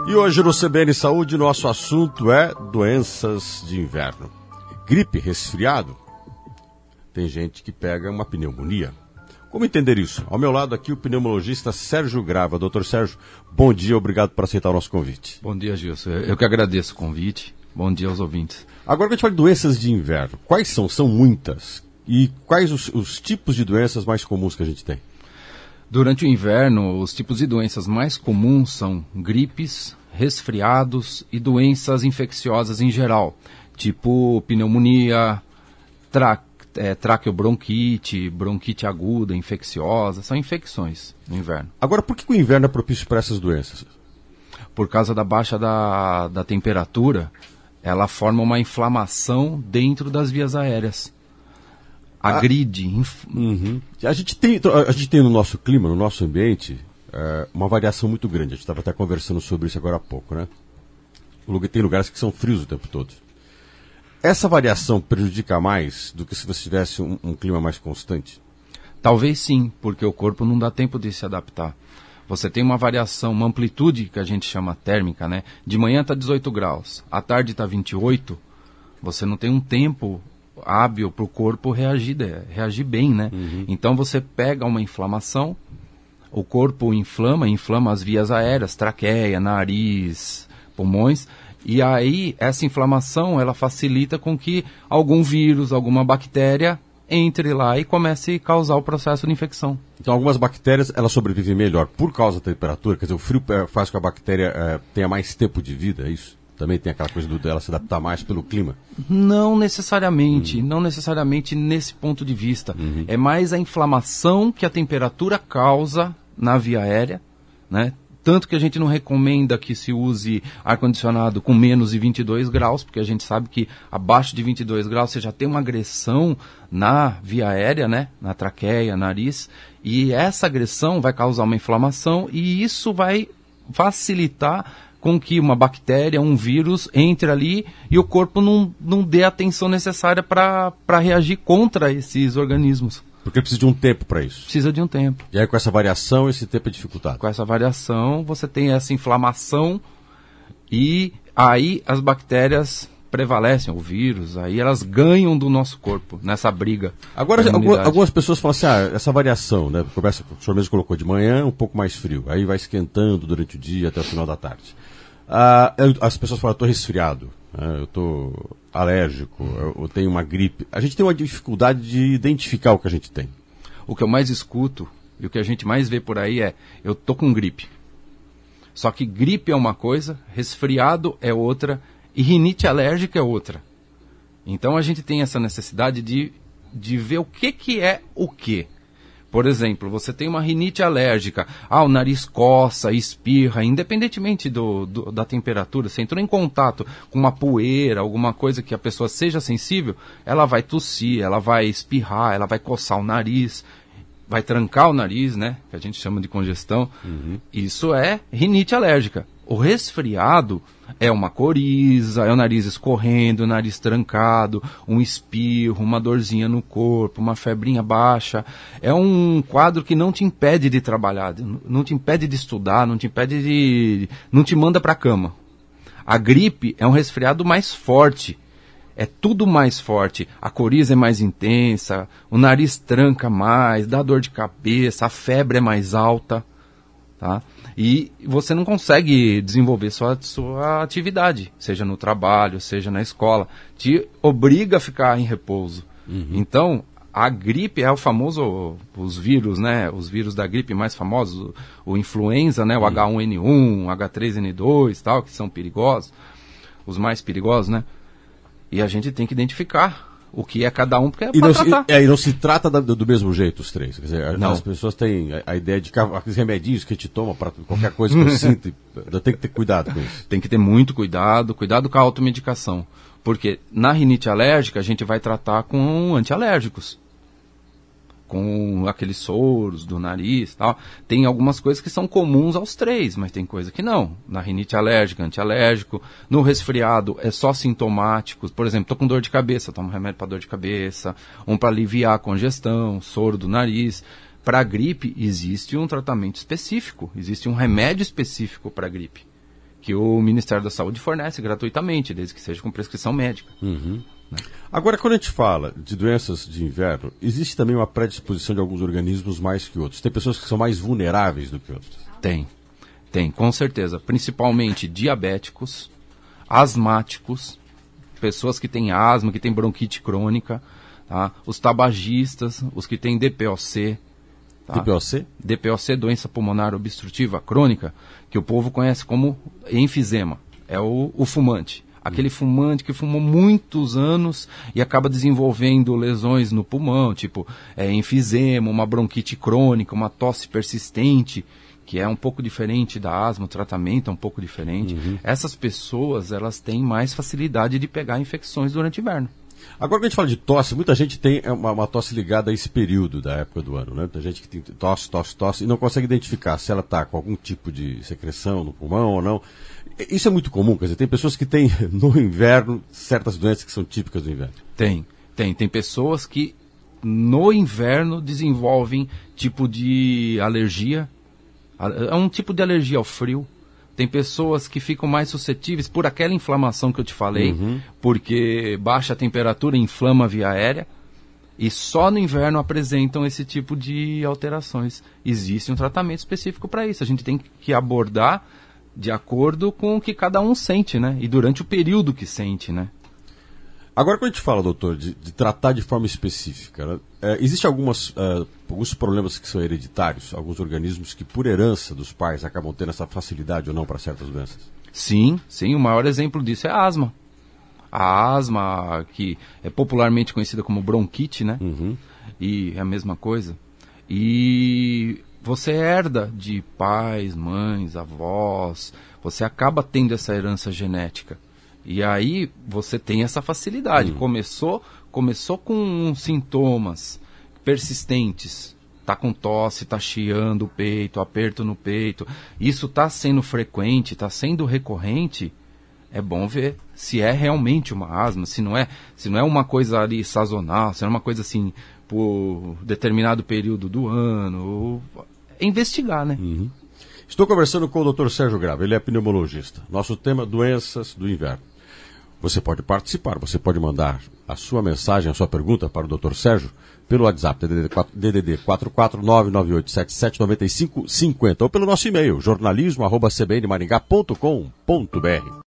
E hoje no CBN Saúde, nosso assunto é doenças de inverno. Gripe, resfriado. Tem gente que pega uma pneumonia. Como entender isso? Ao meu lado aqui o pneumologista Sérgio Grava. Doutor Sérgio, bom dia, obrigado por aceitar o nosso convite. Bom dia, Gilson. Eu que agradeço o convite. Bom dia aos ouvintes. Agora que a gente fala de doenças de inverno, quais são? São muitas. E quais os tipos de doenças mais comuns que a gente tem? Durante o inverno, os tipos de doenças mais comuns são gripes, resfriados e doenças infecciosas em geral, tipo pneumonia, traqueobronquite, bronquite aguda, infecciosa, são infecções no inverno. Agora, por que o inverno é propício para essas doenças? Por causa da baixa da temperatura, ela forma uma inflamação dentro das vias aéreas. Agride. A gente tem no nosso clima, no nosso ambiente, uma variação muito grande. A gente estava até conversando sobre isso agora há pouco, né? Tem lugares que são frios o tempo todo. Essa variação prejudica mais do que se você tivesse um clima mais constante? Talvez sim, porque o corpo não dá tempo de se adaptar. Você tem uma variação, uma amplitude que a gente chama térmica, né? De manhã está 18 graus, à tarde está 28. Você não tem um tempo hábil para o corpo reagir bem, né? Então você pega uma inflamação, o corpo inflama as vias aéreas, traqueia, nariz, pulmões, e aí essa inflamação ela facilita com que algum vírus, alguma bactéria entre lá e comece a causar o processo de infecção. Então algumas bactérias elas sobrevivem melhor por causa da temperatura, quer dizer, o frio faz com que a bactéria tenha mais tempo de vida, é isso? Também tem aquela coisa dela se adaptar mais pelo clima? Não necessariamente nesse ponto de vista. É mais a inflamação que a temperatura causa na via aérea, né? Tanto que a gente não recomenda que se use ar-condicionado com menos de 22 graus, porque a gente sabe que abaixo de 22 graus você já tem uma agressão na via aérea, né? Na traqueia, nariz, e essa agressão vai causar uma inflamação e isso vai facilitar com que uma bactéria, um vírus entre ali e o corpo não dê a atenção necessária para reagir contra esses organismos. Porque precisa de um tempo para isso. Precisa de um tempo. E aí com essa variação esse tempo é dificultado. Com essa variação você tem essa inflamação e aí as bactérias prevalecem, o vírus, aí elas ganham do nosso corpo nessa briga. Agora, algumas pessoas falam assim, essa variação, né? Começa, o senhor mesmo colocou de manhã um pouco mais frio, aí vai esquentando durante o dia até o final da tarde. As pessoas falam, eu estou resfriado, eu estou alérgico, eu tenho uma gripe. A gente tem uma dificuldade de identificar o que a gente tem. O que eu mais escuto e o que a gente mais vê por aí é, eu estou com gripe. Só que gripe é uma coisa, resfriado é outra, e rinite alérgica é outra. Então a gente tem essa necessidade de ver o que é o quê. Por exemplo, você tem uma rinite alérgica, o nariz coça, espirra, independentemente da temperatura, você entrou em contato com uma poeira, alguma coisa que a pessoa seja sensível, ela vai tossir, ela vai espirrar, ela vai coçar o nariz, vai trancar o nariz, né, que a gente chama de congestão. Isso é rinite alérgica. O resfriado é uma coriza, é o nariz escorrendo, o nariz trancado, um espirro, uma dorzinha no corpo, uma febrinha baixa. É um quadro que não te impede de trabalhar, não te impede de estudar, não te manda para a cama. A gripe é um resfriado mais forte, é tudo mais forte. A coriza é mais intensa, o nariz tranca mais, dá dor de cabeça, a febre é mais alta, tá? E você não consegue desenvolver sua atividade, seja no trabalho, seja na escola. Te obriga a ficar em repouso. Então, a gripe é o famoso, os vírus, né? Os vírus da gripe mais famosos, o influenza, né? O H1N1, H3N2, tal, que são perigosos, os mais perigosos, né? E a gente tem que identificar o que é cada um, porque é para tratar. E não se trata do mesmo jeito os três. Quer dizer, não. As pessoas têm a ideia de que aqueles remedinhos que a gente toma para qualquer coisa que eu sinto, tem que ter cuidado com isso. Tem que ter muito cuidado com a automedicação. Porque na rinite alérgica a gente vai tratar com antialérgicos. Com aqueles soros do nariz e tal. Tem algumas coisas que são comuns aos três, mas tem coisa que não. Na rinite alérgica, antialérgico. No resfriado, é só sintomático. Por exemplo, estou com dor de cabeça, tomo remédio para dor de cabeça. Um para aliviar a congestão, soro do nariz. Para a gripe, existe um tratamento específico. Existe um remédio específico para a gripe. que o Ministério da Saúde fornece gratuitamente, desde que seja com prescrição médica. Né? Agora, quando a gente fala de doenças de inverno, existe também uma predisposição de alguns organismos mais que outros. Tem pessoas que são mais vulneráveis do que outras. Tem, com certeza. Principalmente diabéticos, asmáticos, pessoas que têm asma, que têm bronquite crônica, tá? Os tabagistas, os que têm DPOC. Tá? DPOC? DPOC, doença pulmonar obstrutiva crônica, que o povo conhece como enfisema. É o fumante. Aquele fumante que fumou muitos anos e acaba desenvolvendo lesões no pulmão, tipo enfisema, uma bronquite crônica, uma tosse persistente, que é um pouco diferente da asma, o tratamento é um pouco diferente. Essas pessoas, elas têm mais facilidade de pegar infecções durante o inverno. Agora que a gente fala de tosse, muita gente tem uma tosse ligada a esse período da época do ano, né? Muita gente que tem tosse e não consegue identificar se ela está com algum tipo de secreção no pulmão ou não. Isso é muito comum, quer dizer, tem pessoas que têm no inverno certas doenças que são típicas do inverno. Tem pessoas que no inverno desenvolvem tipo de alergia, é um tipo de alergia ao frio. Tem pessoas que ficam mais suscetíveis por aquela inflamação que eu te falei, porque baixa temperatura inflama a via aérea, e só no inverno apresentam esse tipo de alterações. Existe um tratamento específico para isso. A gente tem que abordar de acordo com o que cada um sente, né? E durante o período que sente, né? Agora, quando a gente fala, doutor, de tratar de forma específica, né? Existem alguns problemas que são hereditários, alguns organismos que, por herança dos pais, acabam tendo essa facilidade ou não para certas doenças? Sim, o maior exemplo disso é a asma. A asma, que é popularmente conhecida como bronquite, né? E é a mesma coisa. E você herda de pais, mães, avós, você acaba tendo essa herança genética. E aí você tem essa facilidade. Começou com sintomas persistentes. Tá com tosse, tá chiando o peito, aperto no peito. Isso tá sendo frequente, tá sendo recorrente. É bom ver se é realmente uma asma, se não é uma coisa ali sazonal, se não é uma coisa assim por determinado período do ano. É investigar, né? Estou conversando com o Dr. Sérgio Grava, ele é pneumologista. Nosso tema, doenças do inverno. Você pode participar, você pode mandar a sua mensagem, a sua pergunta para o Dr. Sérgio pelo WhatsApp, DDD 44998779550, ou pelo nosso e-mail, jornalismo@cbnmaringá.com.br.